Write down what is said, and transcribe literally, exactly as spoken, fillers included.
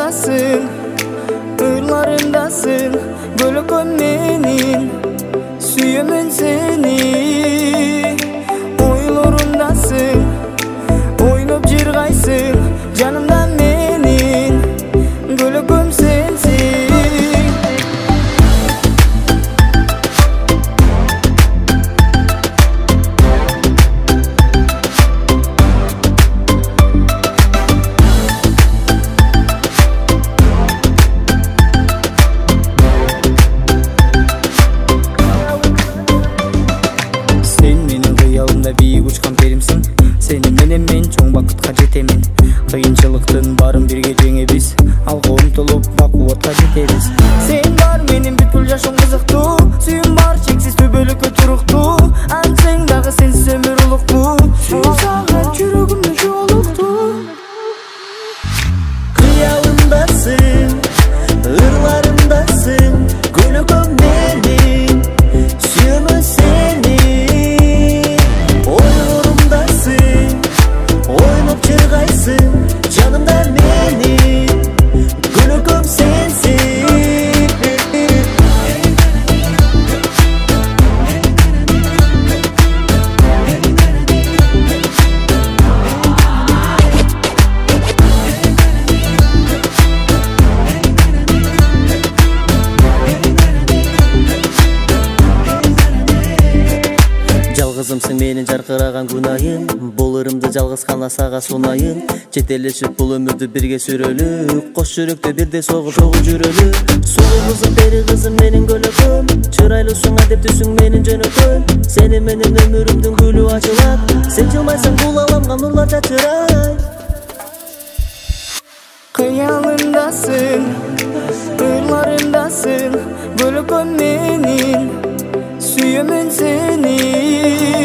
Kıyağındasın, ırlarındasın, gölüküm menin, süyümün seni. Oylarındasın, oynup jirgaysın, canımdan menin, gölüküm sensin. Бийик учкан перимсиң, сени менен мен чоң бакытка жетемин. Кыйынчылыктын барын бирге жеңебиз, алга умтулуп бакубатка жетебиз. Сен бар менин бүткүл жашым кызыктуу, сүйүм бар чексиз төбөлүккө туруктуу. Ансең дагы сенсиз өмүр улуктуу, сагын жүрөгүмдө жолуктуу. Кыялымдасың, ырларымдасың, гүлүкөм менин, сүйөмүн сени. Oynup çırgaysın, canımda menin, gülüküm sensin. Жалгызымсың менин жаркыраган күнайым, бул ырымды жалгыз гана сага сунайын. Жетелешип бул өмүрдү бирге сүрөлү, кош жүрөктө бирдей согуп согуп жүрөлү. Сулуу кызым, пери кызым менин гөлөкөм, чырайлуусуң адептүүсүң менин жөнөкөм. Сени менен өмүрүмдүн гүлү ачылат, сен жылмайсаң бул аламга нурлар чачырай. Kıyağındasın, ırlarındasın, gölüküm menin, süyümün seni.